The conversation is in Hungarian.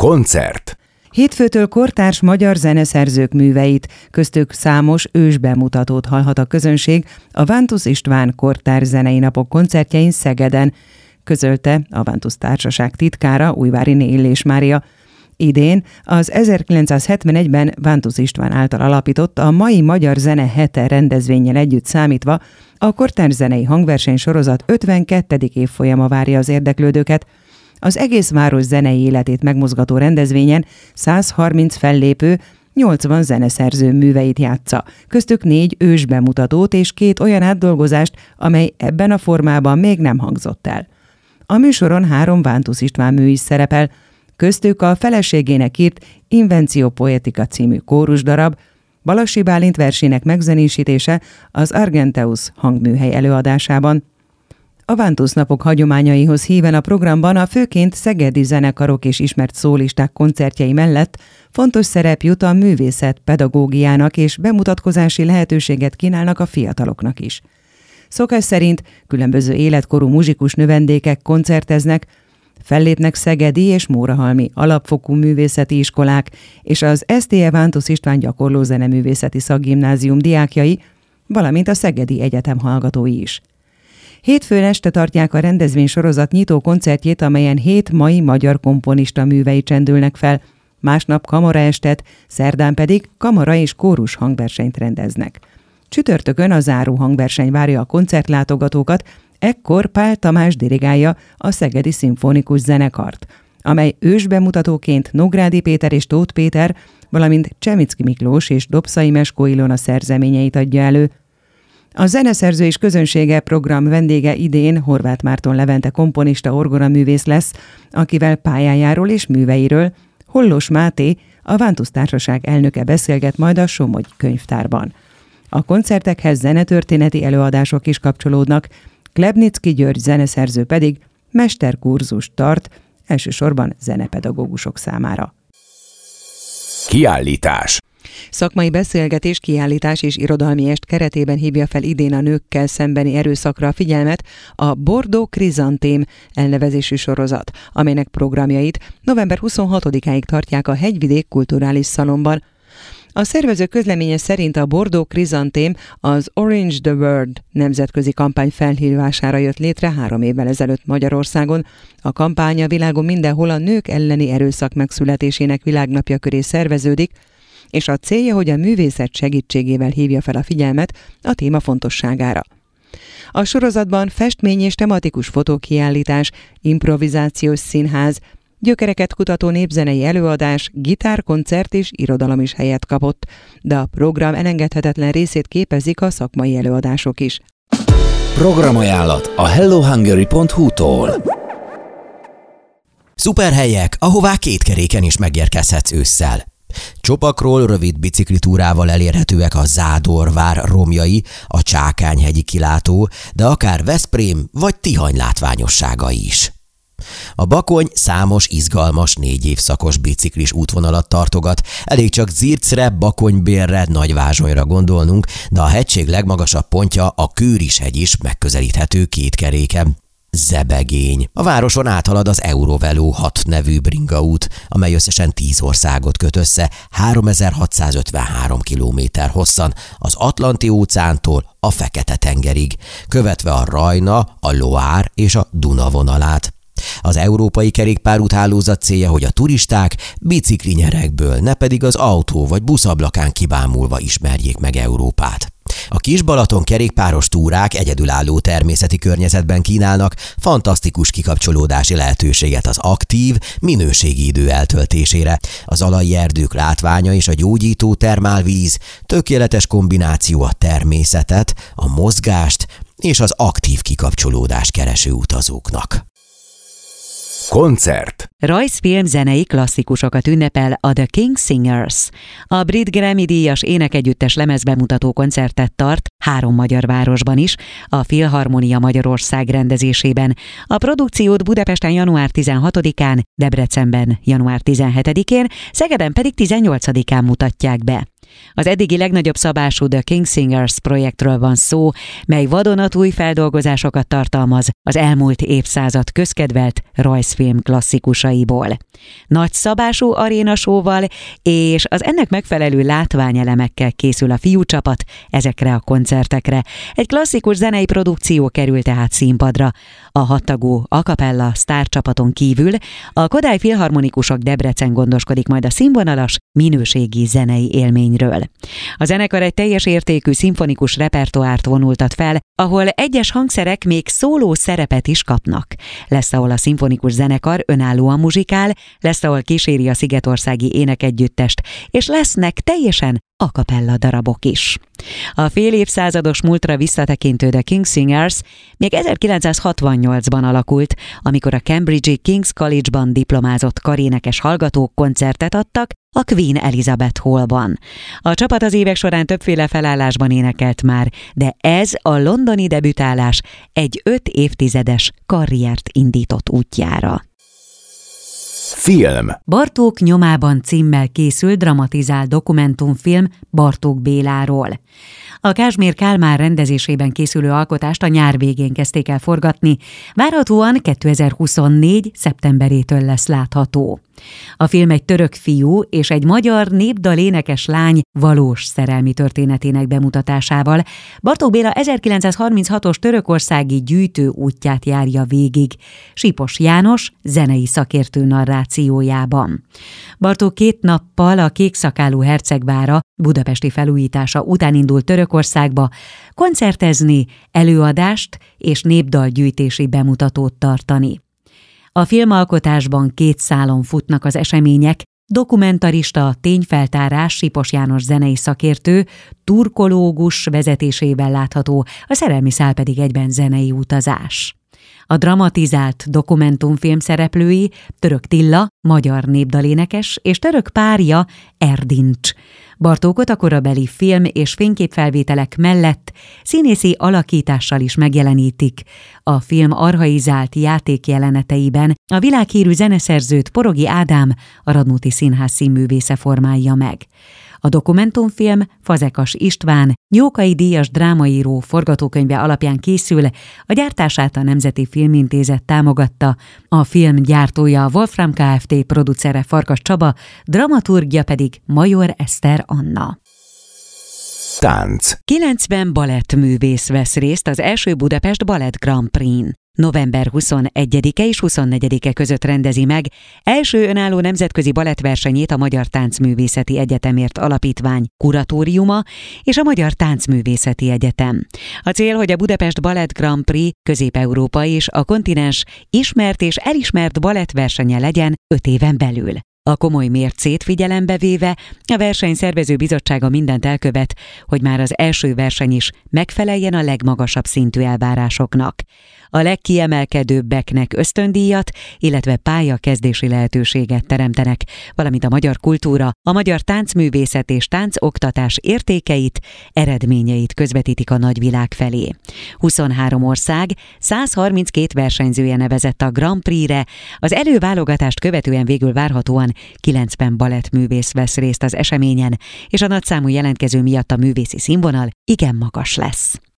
Koncert. Hétfőtől kortárs magyar zeneszerzők műveit, köztük számos ősbemutatót hallhat a közönség a Vántusz István Kortárs Zenei Napok koncertjein Szegeden, közölte a Vántusz Társaság titkára, Újváriné Illés Mária. Idén az 1971-ben Vántusz István által alapított a Mai Magyar Zene Hete rendezvénnyel együtt számítva a kortárs zenei hangverseny sorozat 52. évfolyama várja az érdeklődőket. Az egész város zenei életét megmozgató rendezvényen 130 fellépő, 80 zeneszerző műveit játsza, köztük 4 ősbemutatót és 2 olyan átdolgozást, amely ebben a formában még nem hangzott el. A műsoron 3 Vántusz István mű is szerepel, köztük a feleségének írt Invencio Poetica című kórusdarab, Balassi Bálint versének megzenésítése az Argenteus hangműhely előadásában. A Vántusz napok hagyományaihoz híven a programban a főként szegedi zenekarok és ismert szólisták koncertjei mellett fontos szerep jut a művészet pedagógiának és bemutatkozási lehetőséget kínálnak a fiataloknak is. Szokás szerint különböző életkorú muzsikus növendékek koncerteznek, fellépnek szegedi és mórahalmi alapfokú művészeti iskolák és az STE Vántusz István Gyakorló Zeneművészeti Szakgimnázium diákjai, valamint a Szegedi Egyetem hallgatói is. Hétfőn este tartják a rendezvény sorozat nyitó koncertjét, amelyen 7 mai magyar komponista művei csendülnek fel, másnap kamaraestet, szerdán pedig kamara és kórus hangversenyt rendeznek. Csütörtökön a záró hangverseny várja a koncertlátogatókat, ekkor Pál Tamás dirigálja a Szegedi Szimfonikus Zenekart, amely ősbemutatóként Nógrádi Péter és Tóth Péter, valamint Csemicki Miklós és Dobszai Meskó Ilona szerzeményeit adja elő. A zeneszerző és közönsége program vendége idén Horváth Márton Levente komponista orgonaművész lesz, akivel pályájáról és műveiről Hollós Máté, a Vántusz Társaság elnöke beszélget majd a Somogy könyvtárban. A koncertekhez zenetörténeti előadások is kapcsolódnak, Klebnicki György zeneszerző pedig mesterkurzust tart, elsősorban zenepedagógusok számára. Kiállítás. Szakmai beszélgetés, kiállítás és irodalmi est keretében hívja fel idén a nőkkel szembeni erőszakra a figyelmet a Bordeaux Krizantém elnevezésű sorozat, amelynek programjait november 26-áig tartják a Hegyvidék Kulturális Szalonban. A szervező közleménye szerint a Bordeaux Krizantém az Orange the World nemzetközi kampány felhívására jött létre 3 évvel ezelőtt Magyarországon. A kampány a világon mindenhol a nők elleni erőszak megszületésének világnapja köré szerveződik, és a célja, hogy a művészet segítségével hívja fel a figyelmet a téma fontosságára. A sorozatban festmény és tematikus fotókiállítás, improvizációs színház, gyökereket kutató népzenei előadás, gitárkoncert és irodalom is helyet kapott, de a program elengedhetetlen részét képezik a szakmai előadások is. Programajánlat a hellohungary.hu-tól. Szuperhelyek, ahová 2 keréken is megérkezhetsz ősszel. Csopakról rövid biciklitúrával elérhetőek a Zádorvár romjai, a Csákányhegyi kilátó, de akár Veszprém vagy Tihany látványosságai is. A Bakony számos izgalmas 4 évszakos biciklis útvonalat tartogat, elég csak Zircre, Bakonybérre, Nagyvázsonyra gondolnunk, de a hegység legmagasabb pontja, a Kőris-hegy is megközelíthető 2 keréken. Zebegény. A városon áthalad az Eurovelo 6 nevű bringaút, amely összesen 10 országot köt össze 3653 kilométer hosszan az Atlanti-óceántól a Fekete-tengerig, követve a Rajna, a Loire és a Duna vonalát. Az európai kerékpárút hálózat célja, hogy a turisták biciklinyerekből, ne pedig az autó vagy buszablakán kibámulva ismerjék meg Európát. A Kis-Balaton kerékpáros túrák egyedülálló természeti környezetben kínálnak fantasztikus kikapcsolódási lehetőséget az aktív, minőségi idő eltöltésére. Az alai erdők látványa és a gyógyító termálvíz tökéletes kombináció a természetet, a mozgást és az aktív kikapcsolódást kereső utazóknak. Koncert. Rajzfilm zenei klasszikusokat ünnepel a The King Singers. A brit Grammy-díjas énekegyüttes lemezbemutató koncertet tart 3 magyar városban is, a Filharmonia Magyarország rendezésében. A produkciót Budapesten január 16-án, Debrecenben január 17-én, Szegeden pedig 18-án mutatják be. Az eddigi legnagyobb szabású The King Singers projektről van szó, mely vadonatúj feldolgozásokat tartalmaz az elmúlt évszázad közkedvelt rajzfilm klasszikusaiból. Nagyszabású arénasóval és az ennek megfelelő látványelemekkel készül a fiúcsapat ezekre a koncertekre. Egy klasszikus zenei produkció kerül tehát színpadra. A hattagú a cappella sztárcsapaton kívül a Kodály Filharmonikusok Debrecen gondoskodik majd a színvonalas, minőségi zenei élményről. A zenekar egy teljes értékű szimfonikus repertoárt vonultat fel, ahol egyes hangszerek még szóló szerepet is kapnak. Lesz, ahol a szimfonikus zenekar önállóan muzsikál, lesz, ahol kíséri a szigetországi énekegyüttest, és lesznek teljesen a cappella darabok is. A fél évszázados múltra visszatekintő The King Singers még 1968-ban alakult, amikor a Cambridge-i King's College-ban diplomázott karénekes hallgatók koncertet adtak a Queen Elizabeth Hallban. A csapat az évek során többféle felállásban énekelt már, de ez a londoni debütálás egy 5 évtizedes karriert indított útjára. Film. Bartók nyomában címmel készül dramatizált dokumentumfilm Bartók Béláról. A Kázsmér Kálmán rendezésében készülő alkotást a nyár végén kezdték el forgatni, várhatóan 2024. szeptemberétől lesz látható. A film egy török fiú és egy magyar népdalénekes lány valós szerelmi történetének bemutatásával Bartók Béla 1936-os törökországi gyűjtő útját járja végig, Sipos János zenei szakértő narrációjában. Bartók 2 nappal a kékszakálú hercegvára budapesti felújítása után indult Törökországba koncertezni, előadást és népdalgyűjtési bemutatót tartani. A filmalkotásban 2 szálon futnak az események, dokumentarista tényfeltárás Sipos János zenei szakértő, turkológus vezetésével látható, a szerelmi szál pedig egyben zenei utazás. A dramatizált dokumentumfilm szereplői Török Tilla, magyar népdalénekes, és török párja Erdincs. Bartókot a korabeli film és fényképfelvételek mellett színészi alakítással is megjelenítik. A film archaizált játékjeleneteiben a világhírű zeneszerzőt, Porogi Ádám, a Radnóti Színház színművésze formálja meg. A dokumentumfilm Fazekas István, Nyókai díjas drámaíró forgatókönyve alapján készül, a gyártását a Nemzeti Filmintézet támogatta, a film gyártója a Wolfram Kft. Producere Farkas Csaba, dramaturgja pedig Major Eszter Anna. Tánc. 90 balettművész vesz részt az első Budapest Balett Grand Prix-n. November 21-e és 24-e között rendezi meg első önálló nemzetközi balettversenyét a Magyar Táncművészeti Egyetemért Alapítvány kuratóriuma és a Magyar Táncművészeti Egyetem. A cél, hogy a Budapest Balett Grand Prix Közép-Európa és a kontinens ismert és elismert balettversenye legyen 5 éven belül. A komoly mércét figyelembe véve a versenyszervező bizottsága mindent elkövet, hogy már az első verseny is megfeleljen a legmagasabb szintű elvárásoknak. A legkiemelkedőbbeknek ösztöndíjat, illetve pályakezdési lehetőséget teremtenek, valamint a magyar kultúra, a magyar táncművészet és táncoktatás értékeit, eredményeit közvetítik a nagyvilág felé. 23 ország, 132 versenyzője nevezett a Grand Prix-re, az előválogatást követően végül várhatóan 90 balettművész vesz részt az eseményen, és a nagyszámú jelentkező miatt a művészi színvonal igen magas lesz.